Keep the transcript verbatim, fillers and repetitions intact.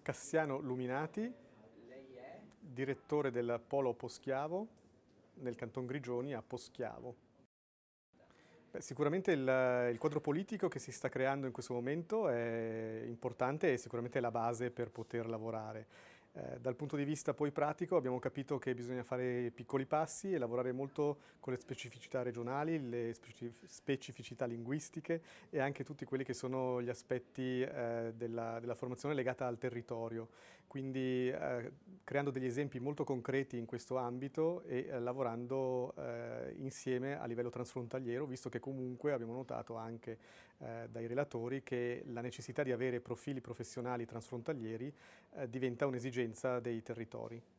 Cassiano Luminati, direttore del Polo Poschiavo nel Canton Grigioni a Poschiavo. Beh, sicuramente il, il quadro politico che si sta creando in questo momento è importante e sicuramente è la base per poter lavorare. Eh, dal punto di vista poi pratico abbiamo capito che bisogna fare piccoli passi e lavorare molto con le specificità regionali, le specificità linguistiche e anche tutti quelli che sono gli aspetti eh, della, della formazione legata al territorio. Quindi eh, creando degli esempi molto concreti in questo ambito e eh, lavorando eh, insieme a livello transfrontaliero, visto che comunque abbiamo notato anche eh, dai relatori che la necessità di avere profili professionali transfrontalieri eh, diventa un'esigenza dei territori.